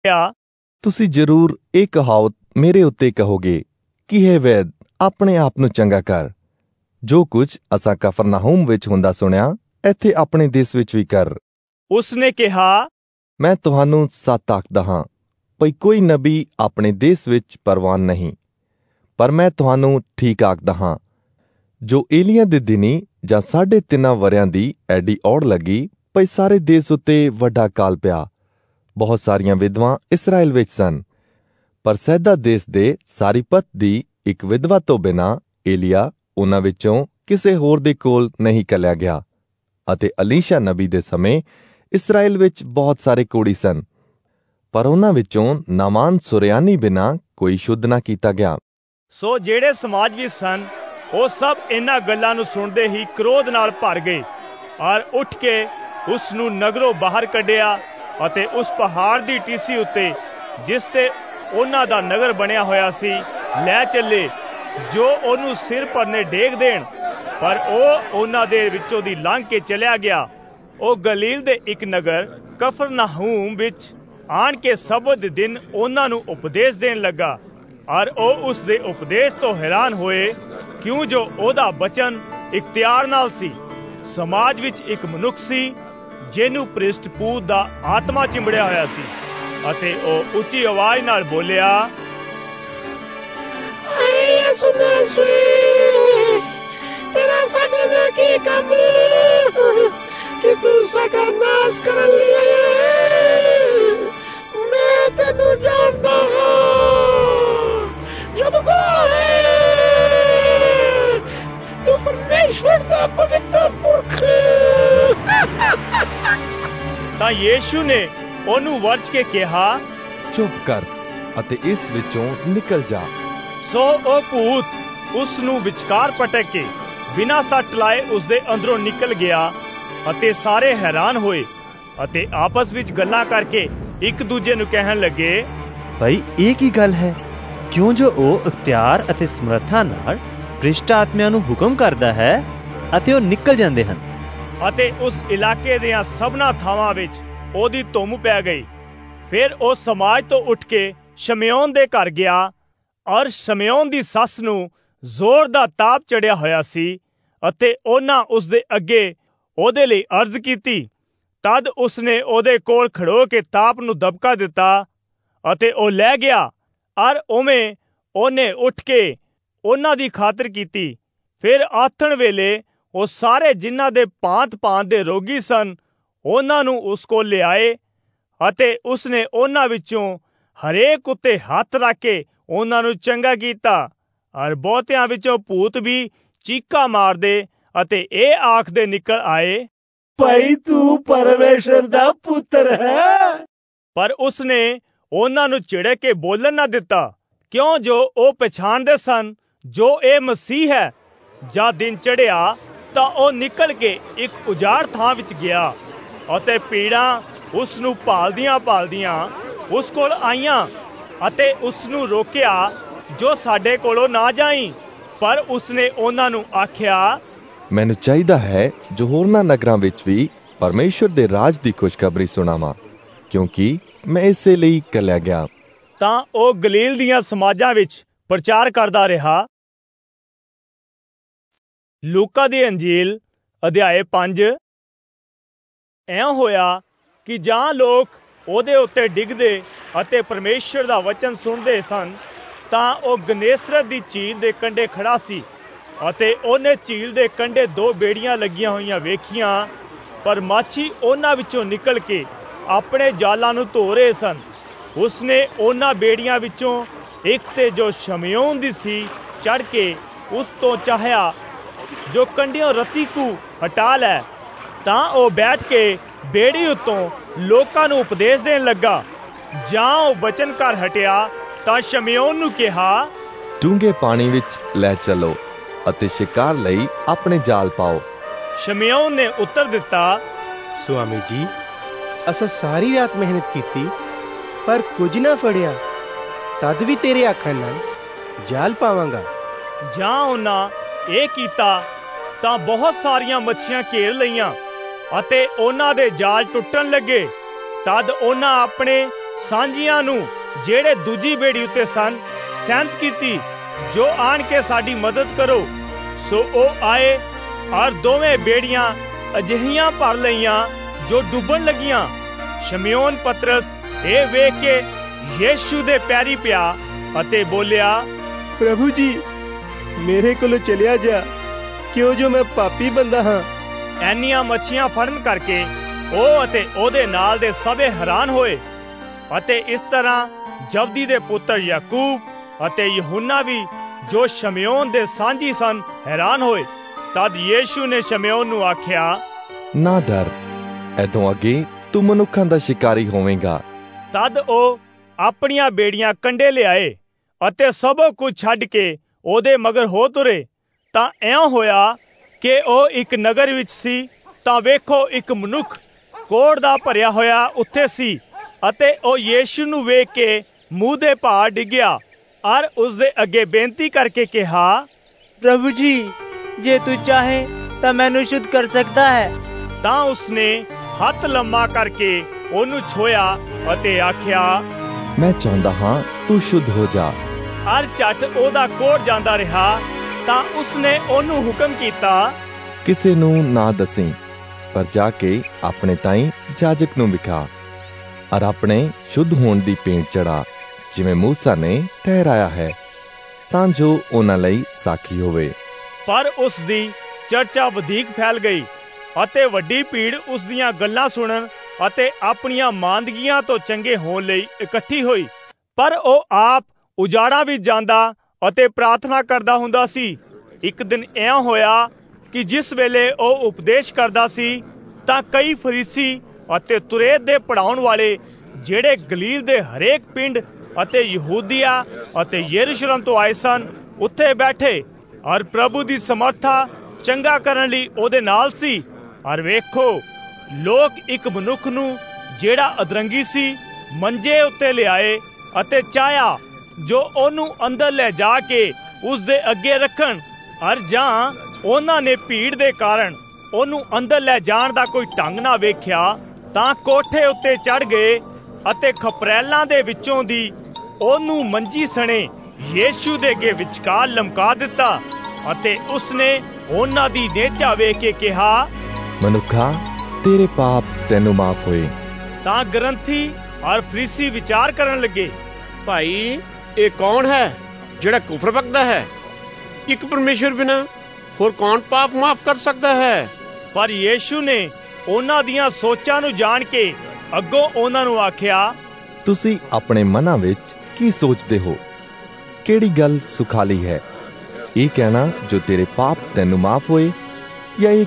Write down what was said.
ਕਿਹਾ, ਤੁਸੀਂ ਜ਼ਰੂਰ ਇਹ ਕਹਾਵਤ ਮੇਰੇ ਉੱਤੇ ਕਹੋਗੇ ਕਿ ਹੈ ਵੈਦ, ਆਪਣੇ ਆਪ ਨੂੰ ਚੰਗਾ ਕਰ। ਜੋ ਕੁਝ ਅਸਾਂ ਕਫਰਨਾਹੂਮ ਵਿੱਚ ਹੁੰਦਾ ਸੁਣਿਆ, ਇੱਥੇ ਆਪਣੇ ਦੇਸ਼ ਵਿੱਚ ਵੀ ਕਰ। ਉਸਨੇ ਕਿਹਾ, ਮੈਂ ਤੁਹਾਨੂੰ ਸੱਚ ਆਖਦਾ ਹਾਂ, ਭਈ ਕੋਈ ਨਬੀ ਆਪਣੇ ਦੇਸ਼ ਵਿੱਚ ਪ੍ਰਵਾਨ ਨਹੀਂ। ਪਰ ਮੈਂ ਤੁਹਾਨੂੰ ਠੀਕ ਆਖਦਾ ਹਾਂ, ਜੋ ਏਲੀਆਂ ਦੇ ਦਿਨੀ ਜਾਂ 3.5 ਵਰਿਆਂ ਦੀ ਐਡੀ ਔੜ ਲੱਗੀ, ਭਈ ਸਾਰੇ ਦੇਸ਼ ਉੱਤੇ ਵੱਡਾ ਕਾਲ ਪਿਆ। ਬਹੁਤ ਸਾਰੀਆਂ ਵਿਧਵਾਂ ਇਸਰਾਏਲ ਵਿੱਚ ਸਨ, ਪਰ ਸੈਦਾ ਦੇਸ਼ ਦੇ ਸਾਰੀਪਤ ਦੀ ਇੱਕ ਵਿਧਵਾ ਤੋਂ ਬਿਨਾਂ ਏਲੀਆ ਉਹਨਾਂ ਵਿੱਚੋਂ ਕਿਸੇ ਹੋਰ ਦੇ ਕੋਲ ਨਹੀਂ ਘੱਲਿਆ ਗਿਆ। ਅਤੇ ਅਲੀਸ਼ਾ ਨਬੀ ਦੇ ਸਮੇਂ ਇਸਰਾਏਲ ਵਿੱਚ ਬਹੁਤ ਸਾਰੇ ਕੋੜੀ ਸਨ, ਪਰ ਉਹਨਾਂ ਵਿੱਚੋਂ ਨਾਮਾਨ ਸੁਰਿਆਨੀ ਬਿਨਾਂ ਕੋਈ ਸ਼ੁੱਧ ਨਾ ਕੀਤਾ ਗਿਆ। ਸੋ ਜਿਹੜੇ ਸਮਾਜ ਵਿੱਚ ਸਨ, ਉਹ ਸਭ ਇਹਨਾਂ ਗੱਲਾਂ ਨੂੰ ਸੁਣਦੇ ਹੀ ਕ੍ਰੋਧ ਨਾਲ ਭਰ ਗਏ, ਔਰ ਉੱਠ ਕੇ ਉਸ ਨੂੰ ਨਗਰੋਂ ਬਾਹਰ ਕੱਢਿਆ ਅਤੇ ਉਸ ਪਹਾੜ ਦੀ ਟੀਸੀ ਉੱਤੇ, ਜਿਸ ਤੇ ਉਹਨਾਂ ਦਾ ਨਗਰ ਬਣਿਆ ਹੋਇਆ ਸੀ, ਲੈ ਚੱਲੇ, ਜੋ ਉਹਨੂੰ ਸਿਰ ਪਰਨੇ ਡੇਗ ਦੇਣ। ਪਰ ਉਹ ਉਹਨਾਂ ਦੇ ਵਿੱਚੋਂ ਦੀ ਲੰਘ ਕੇ ਚਲਿਆ ਗਿਆ। ਉਹ ਗਲੀਲ ਦੇ ਇੱਕ ਨਗਰ ਕਫਰਨਾਹੂਮ ਵਿੱਚ ਆਣ ਕੇ ਸਬਤ ਦੇ ਦਿਨ ਉਹਨਾਂ ਨੂੰ ਉਪਦੇਸ਼ ਦੇਣ ਲੱਗਾ, ਔਰ ਉਹ ਉਸ ਦੇ ਉਪਦੇਸ਼ ਤੋਂ ਹੈਰਾਨ ਹੋਏ, ਕਿਉਂ ਜੋ ਉਹਦਾ ਬਚਨ ਇਖਤਿਆਰ ਨਾਲ ਸੀ। ਸਮਾਜ ਵਿੱਚ ਇੱਕ ਮਨੁੱਖ ਸੀ, ਜਿਹਨੂੰ ਪ੍ਰਿਸ਼ਟ ਪੂਤ ਦਾ ਆਤਮਾ ਚਿੰਬੜਿਆ ਹੋਇਆ ਸੀ, ਅਤੇ ਉਹ ਉੱਚੀ ਆਵਾਜ਼ ਨਾਲ ਬੋਲਿਆ, ਤੇਰਾ ਸਾਡੇ ਨਾਲ ਕੀ ਕੰਮ ਕਿ ਤੂੰ ਸਾਡਾ ਨਾਸ ਕਰਨ ਲਈ ਆਇਆ? ਮੈਂ ਤੈਨੂੰ ਜਾਣਦਾ ਹਾਂ, ਜਦੋਂ ਤੂੰ ਪਰਮੇਸ਼ਵਰ ਦਾ ਪਵਿੱਤਰ ਪੁਰਖ। ਤਾਂ ਯੀਸ਼ੂ ਨੇ ਉਹਨੂੰ ਵਰਜ ਕੇ ਕਿਹਾ, ਚੁੱਪ ਕਰ ਅਤੇ ਇਸ ਵਿੱਚੋਂ ਨਿਕਲ ਜਾ। ਸੋ ਉਹ ਭੂਤ ਉਸ ਨੂੰ ਵਿਚਕਾਰ ਪਟਕ ਕੇ ਬਿਨਾਂ ਸੱਟ ਲਾਏ ਉਸ ਦੇ ਅੰਦਰੋਂ ਨਿਕਲ ਗਿਆ, ਅਤੇ ਸਾਰੇ ਹੈਰਾਨ ਹੋਏ ਅਤੇ ਆਪਸ ਵਿੱਚ ਗੱਲਾਂ ਕਰਕੇ ਇੱਕ ਦੂਜੇ ਨੂੰ ਕਹਿਣ ਲੱਗੇ, ਭਾਈ ਇਹ ਕੀ ਗੱਲ ਹੈ? ਕਿਉਂ ਜੋ ਉਹ ਇਖਤਿਆਰ ਅਤੇ ਸਮਰੱਥਾ ਨਾਲ ਭ੍ਰਿਸ਼ਟ ਆਤਮਿਆਂ ਨੂੰ ਹੁਕਮ ਕਰਦਾ ਹੈ ਅਤੇ ਉਹ ਨਿਕਲ ਜਾਂਦੇ ਹਨ। ਅਤੇ ਉਸ ਇਲਾਕੇ ਦੀਆਂ ਸਭਨਾ ਥਾਵਾਂ ਵਿੱਚ ਉਹਦੀ ਧੁੰਮ ਪੈ ਗਈ। ਫਿਰ ਉਹ ਸਮਾਜ ਤੋਂ ਉੱਠ ਕੇ ਸ਼ਮਿਉਨ ਦੇ ਘਰ ਗਿਆ, ਔਰ ਸ਼ਮਿਉਨ ਦੀ ਸੱਸ ਨੂੰ ਜ਼ੋਰ ਦਾ ਤਾਪ ਚੜਿਆ ਹੋਇਆ ਸੀ, ਅਤੇ ਉਹਨਾਂ ਉਸ ਦੇ ਅੱਗੇ ਉਹਦੇ ਲਈ ਅਰਜ਼ ਕੀਤੀ। ਤਦ ਉਸਨੇ ਉਹਦੇ ਕੋਲ ਖੜੋ ਕੇ ਤਾਪ ਨੂੰ ਦਬਕਾ ਦਿੱਤਾ, ਅਤੇ ਉਹ ਲੈ ਗਿਆ, ਔਰ ਉਵੇਂ ਉਹਨੇ ਉੱਠ ਕੇ ਉਹਨਾਂ ਦੀ ਖਾਤਰ ਕੀਤੀ। ਫਿਰ ਆਥਣ ਵੇਲੇ ਉਹ ਸਾਰੇ ਜਿਨ੍ਹਾਂ ਦੇ ਭਾਂਤ-ਭਾਂਤ ਦੇ ਰੋਗੀ ਸਨ, ਉਹਨਾਂ ਨੂੰ ਉਸ ਕੋਲ ਲਿਆਏ, ਅਤੇ ਉਸਨੇ ਉਹਨਾਂ ਵਿੱਚੋਂ ਹਰੇਕ ਉੱਤੇ ਹੱਥ ਰੱਖ ਕੇ ਉਹਨਾਂ ਨੂੰ ਚੰਗਾ ਕੀਤਾ। ਔਰ ਬਹੁਤਿਆਂ ਵਿੱਚੋਂ ਭੂਤ ਵੀ ਚੀਕਾਂ ਮਾਰਦੇ ਅਤੇ ਇਹ ਆਖਦੇ ਨਿਕਲ ਆਏ, ਭਾਈ ਤੂੰ ਪਰਮੇਸ਼ਰ ਦਾ ਪੁੱਤਰ ਹੈ। ਪਰ ਉਸਨੇ ਉਹਨਾਂ ਨੂੰ ਝਿੜਕ ਕੇ ਬੋਲਣ ਨਾ ਦਿੱਤਾ, ਕਿਉਂ ਜੋ ਉਹ ਪਛਾਣਦੇ ਸਨ ਜੋ ਇਹ ਮਸੀਹ ਹੈ। ਜਦ ਦਿਨ ਚੜ੍ਹਿਆ ਤਾਂ ਉਹ ਨਿਕਲ ਕੇ ਇੱਕ ਉਜਾੜ ਥਾਂ ਵਿੱਚ ਗਿਆ, ਅਤੇ ਭੀੜਾਂ ਉਸ ਨੂੰ ਭਾਲਦੀਆਂ ਉਸ ਕੋਲ ਆਈਆਂ ਅਤੇ ਉਸ ਨੂੰ ਰੋਕਿਆ, ਜੋ ਸਾਡੇ ਕੋਲੋਂ ਨਾ ਜਾਈਂ। ਪਰ ਉਸਨੇ ਉਹਨਾਂ ਨੂੰ ਆਖਿਆ, ਮੈਨੂੰ ਚਾਹੀਦਾ ਹੈ ਜੋ ਹੋਰਨਾਂ ਨਗਰਾਂ ਵਿੱਚ ਵੀ ਪਰਮੇਸ਼ਵਰ ਦੇ ਰਾਜ ਦੀ ਖੁਸ਼ਖਬਰੀ ਸੁਣਾਵਾਂ, ਕਿਉਂਕਿ ਮੈਂ ਇਸੇ ਲਈ ਘੱਲਿਆ ਗਿਆ। ਤਾਂ ਉਹ ਗਲੀਲ ਦੀਆਂ ਸਮਾਜਾਂ ਵਿੱਚ ਪ੍ਰਚਾਰ ਕਰਦਾ ਰਿਹਾ। ਲੂਕਾ ਦੀ ਅੰਜੀਲ ਅਧਿਆਏ 5। ਇਉਂ ਹੋਇਆ ਕਿ ਜਾਂ ਲੋਕ ਉਹਦੇ ਉੱਤੇ ਡਿੱਗਦੇ ਅਤੇ ਪਰਮੇਸ਼ਰ ਦਾ ਵਚਨ ਸੁਣਦੇ ਸਨ, ਤਾਂ ਉਹ ਗਨੇਸਰਤ ਦੀ ਝੀਲ ਦੇ ਕੰਢੇ ਖੜਾ ਸੀ, ਅਤੇ ਉਹਨੇ ਝੀਲ ਦੇ ਕੰਢੇ 2 ਬੇੜੀਆਂ ਲੱਗੀਆਂ ਹੋਈਆਂ ਵੇਖੀਆਂ, ਪਰ ਮਾਛੀ ਉਹਨਾਂ ਵਿੱਚੋਂ ਨਿਕਲ ਕੇ ਆਪਣੇ ਜਾਲਾਂ ਨੂੰ ਧੋ ਰਹੇ ਸਨ। ਉਸਨੇ ਉਹਨਾਂ ਬੇੜੀਆਂ ਵਿੱਚੋਂ ਇੱਕ ਤੇ ਜੋ ਸ਼ਮਿਉਨ ਦੀ ਸੀ ਚੜ੍ਹ ਕੇ ਉਸ ਤੋਂ ਚਾਹਿਆ, ਜੋ ਕੰਢਿਓਂ ਰੱਤੀ ਕੁ ਹਟਾ ਲੈ। ਤਾਂ ਉਹ ਬੈਠ ਕੇ ਬੇੜੀ ਉੱਤੋਂ ਲੋਕਾਂ ਨੂੰ ਉਪਦੇਸ਼ ਦੇਣ ਲੱਗਾ। ਜਾਂ ਉਹ ਬਚਨ ਕਰ ਹਟਿਆ ਤਾਂ ਸ਼ਮਿਉਨ ਨੂੰ ਕਿਹਾ, ਡੂੰਘੇ ਪਾਣੀ ਵਿੱਚ ਲੈ ਚੱਲੋ ਅਤੇ ਸ਼ਿਕਾਰ ਲਈ ਆਪਣੇ ਜਾਲ ਪਾਓ। ਸ਼ਮਿਉਨ ਨੇ ਉੱਤਰ ਦਿੱਤਾ, ਸੁਆਮੀ ਜੀ, ਅਸਾਂ ਸਾਰੀ ਰਾਤ ਮਿਹਨਤ ਕੀਤੀ, ਪਰ ਕੁਝ ਨਾ ਫੜਿਆ। ਤਦ ਵੀ ਤੇਰੇ ਆਖਣ ਨਾਲ ਜਾਲ ਪਾਵਾਂਗਾ। ਜਾਂ ਉਹਨਾਂ ਇਹ ਕੀਤਾ ਤਾਂ ਬਹੁਤ ਸਾਰੀਆਂ ਮੱਛੀਆਂ ਘੇਰ ਲਈਆਂ, ਅਤੇ ਉਹਨਾਂ ਦੇ ਜਾਲ ਟੁੱਟਣ ਲੱਗੇ। ਤਦ ਉਹਨਾਂ ਆਪਣੇ ਸਾਂਝੀਆਂ ਨੂੰ ਜਿਹੜੇ ਦੂਜੀ ਬੇੜੀ ਉੱਤੇ ਸਨ ਸੈਂਤ ਕੀਤੀ, ਜੋ ਆਣ ਕੇ ਸਾਡੀ ਮਦਦ ਕਰੋ। ਸੋ ਉਹ ਆਏ ਔਰ ਦੋਵੇਂ ਬੇੜੀਆਂ ਅਜਿਹੀਆਂ ਭਰ ਲਈਆਂ ਜੋ ਡੁੱਬਣ ਲੱਗੀਆਂ। ਸ਼ਮਿਓਨ ਪਤਰਸ ਇਹ ਵੇਖ ਕੇ ਯੀਸ਼ੂ ਦੇ ਪੈਰੀ ਪਿਆ ਅਤੇ ਬੋਲਿਆ, ਪ੍ਰਭੂ ਜੀ, ਮੇਰੇ ਕੋਲੋਂ ਚਲਿਆ ਜਾ, ਕਿਉਂ ਜੋ ਮੈਂ ਪਾਪੀ ਬੰਦਾ ਹਾਂ। ਐਨੀਆਂ ਮੱਛੀਆਂ ਫੜਨ ਕਰਕੇ ਉਹ ਅਤੇ ਉਹਦੇ ਨਾਲ ਦੇ ਸਭੇ ਹੈਰਾਨ ਹੋਏ। ਅਤੇ ਇਸ ਤਰ੍ਹਾਂ ਜਬਦੀ ਦੇ ਪੁੱਤਰ ਯਾਕੂਬ ਅਤੇ ਯਹੂਨਾ ਵੀ, ਜੋ ਸ਼ਮਿਓਨ ਦੇ ਸਾਂਝੀ ਸਨ, ਹੈਰਾਨ ਹੋਏ। ਤਦ ਯੀਸ਼ੂ ਨੇ ਸ਼ਮਿਓਨ ਨੂੰ ਆਖਿਆ, ਨਾ ਡਰ, ਐਦੋਂ ਅੱਗੇ ਤੂੰ ਮਨੁੱਖਾਂ ਦਾ ਸ਼ਿਕਾਰੀ ਹੋਵੇਂਗਾ। ਤਦ ਉਹ ਆਪਣੀਆਂ ਬੇੜੀਆਂ ਕੰਢੇ ਲਿਆਏ ਅਤੇ ਸਭ ਕੁਝ ਛੱਡ ਕੇ ਉਹਦੇ ਮਗਰ ਹੋ ਤੁਰੇ। ਤਾਂ ਇਉਂ ਹੋਇਆ ਕਿ ਉਹ ਇੱਕ ਨਗਰ ਵਿੱਚ ਸੀ, ਤਾਂ ਵੇਖੋ ਇੱਕ ਮਨੁੱਖ ਕੋੜ ਦਾ ਭਰਿਆ ਹੋਇਆ ਉੱਥੇ ਸੀ, ਅਤੇ ਉਹ ਯੀਸ਼ੂ ਨੂੰ ਵੇਖ ਕੇ ਮੂੰਹ ਦੇ ਭਾਰ ਡਿੱਗਿਆ ਔਰ ਉਸਦੇ ਅੱਗੇ ਬੇਨਤੀ ਕਰਕੇ ਕਿਹਾ, ਪ੍ਰਭੂ ਜੀ, ਜੇ ਤੂੰ ਚਾਹੇ ਤਾਂ ਮੈਨੂੰ ਸ਼ੁੱਧ ਕਰ ਸਕਦਾ ਹੈ। ਤਾਂ ਉਸਨੇ ਹੱਥ ਲੰਮਾ ਕਰਕੇ ਉਹਨੂੰ ਛੋਇਆ ਅਤੇ ਆਖਿਆ, ਮੈਂ ਚਾਹੁੰਦਾ ਹਾਂ ਤੂੰ ਸ਼ੁੱਧ ਹੋ ਜਾ। ਔਰ ਝੱਟ ਉਹਦਾ ਕੋੜ ਜਾਂਦਾ ਰਿਹਾ। ਤਾਂ ਉਸਨੇ ਉਹਨੂੰ ਹੁਕਮ ਕੀਤਾ, ਕਿਸੇ ਨੂੰ ਨਾ ਦੱਸੀਂ, ਪਰ ਜਾ ਕੇ ਆਪਣੇ ਤਾਈਂ ਜਾਜਕ ਨੂੰ ਵਿਖਾ ਔਰ ਆਪਣੇ ਸ਼ੁੱਧ ਹੋਣ ਦੀ ਭੇਂਟ ਚੜਾ, ਜਿਵੇਂ ਮੂਸਾ ਨੇ ਠਹਿਰਾਇਆ ਹੈ, ਤਾਂ ਜੋ ਉਹਨਾਂ ਲਈ ਸਾਖੀ ਹੋਵੇ। ਪਰ ਉਸ ਦੀ ਚਰਚਾ ਵਧੇਕ ਫੈਲ ਗਈ ਅਤੇ ਵੱਡੀ ਭੀੜ ਉਸ ਦੀਆਂ ਗੱਲਾਂ ਸੁਣਨ ਅਤੇ ਆਪਣੀਆਂ ਮਾਂਦਗੀਆਂ ਤੋਂ ਚੰਗੇ ਹੋਣ ਲਈ ਇਕੱਠੀ ਹੋਈ। ਪਰ ਉਹ ਆਪ ਉਜਾੜਾਂ ਵਿੱਚ ਜਾਂਦਾ ਅਤੇ ਪ੍ਰਾਰਥਨਾ ਕਰਦਾ ਹੁੰਦਾ ਸੀ। ਇੱਕ ਦਿਨ ਇਉਂ ਹੋਇਆ ਕਿ ਜਿਸ ਵੇਲੇ ਉਹ ਉਪਦੇਸ਼ ਕਰਦਾ ਸੀ, ਤਾਂ ਕਈ ਫਰੀਸੀ ਅਤੇ ਤੁਰੇਤ ਦੇ ਪੜਾਉਣ ਵਾਲੇ, ਜਿਹੜੇ ਗਲੀਲ ਦੇ ਹਰੇਕ ਪਿੰਡ ਅਤੇ ਯਹੂਦੀਆ ਅਤੇ ਯਰੂਸ਼ਲਮ ਤੋਂ ਆਏ ਸਨ, ਉੱਥੇ ਬੈਠੇ ਔਰ ਪ੍ਰਭੂ ਦੀ ਸਮਰਥਾ ਚੰਗਾ ਕਰਨ ਲਈ ਉਹਦੇ ਨਾਲ ਸੀ। ਔਰ ਵੇਖੋ, ਲੋਕ ਇੱਕ ਮਨੁੱਖ ਨੂੰ, ਜਿਹੜਾ ਅਧਰੰਗੀ ਸੀ, ਮੰਜੇ ਉੱਤੇ ਲਿਆਏ ਅਤੇ ਚਾਹਿਆ ਜੋ ਉਹਨੂੰ ਅੰਦਰ ਲੈ ਜਾ ਕੇ ਉਸ ਦੇ ਅੱਗੇ ਰੱਖਣ। ਔਰ ਜਾਂ ਉਹਨਾਂ ਨੇ ਭੀੜ ਦੇ ਕਾਰਨ ਉਹਨੂੰ ਅੰਦਰ ਲੈ ਜਾਣ ਦਾ ਕੋਈ ਢੰਗ ਨਾ ਵੇਖਿਆ, ਤਾਂ ਕੋਠੇ ਉੱਤੇ ਚੜ੍ਹ ਗਏ ਅਤੇ ਖਪਰੈਲਾਂ ਦੇ ਵਿੱਚੋਂ ਦੀ ਉਹਨੂੰ ਮੰਜੀ ਸਣੇ ਯੀਸ਼ੂ ਦੇ ਅੱਗੇ ਵਿਚਕਾਰ ਲਮਕਾ ਦਿੱਤਾ। ਅਤੇ ਉਸਨੇ ਉਹਨਾਂ ਦੀ ਨੇਚਾ ਵੇਖ ਕੇ ਕਿਹਾ, ਮਨੁੱਖਾ, ਤੇਰੇ ਪਾਪ ਤੈਨੂੰ ਮਾਫ ਹੋਏ। ਤਾਂ ਗ੍ਰੰਥੀ ਔਰ ਫਰੀਸੀ ਵਿਚਾਰ ਕਰਨ ਲੱਗੇ, ਭਾਈ, ਇਹ ਕੌਣ ਹੈ ਜਿਹੜਾ ਕੁਫਰ ਬਕਦਾ ਹੈ? ਇੱਕ ਪਰਮੇਸ਼ਰ ਬਿਨਾਂ ਹੋਰ ਕੌਣ ਪਾਪ ਮਾਫ ਕਰ ਸਕਦਾ ਹੈ? ਪਰ ਯੀਸ਼ੂ ਨੇ ਉਹਨਾਂ ਦੀਆਂ ਸੋਚਾਂ ਨੂੰ ਜਾਣ ਕੇ ਅੱਗੋਂ ਉਹਨਾਂ ਨੂੰ ਆਖਿਆ, ਤੁਸੀਂ ਆਪਣੇ ਮਨਾਂ ਵਿੱਚ ਕੀ ਸੋਚਦੇ ਹੋ? ਕਿਹੜੀ ਗੱਲ ਸੁਖਾਲੀ ਹੈ, ਇਹ ਕਹਿਣਾ ਜੋ ਤੇਰੇ ਪਾਪ ਤੈਨੂੰ ਮਾਫ ਹੋਏ, ਜਾਂ ਇਹ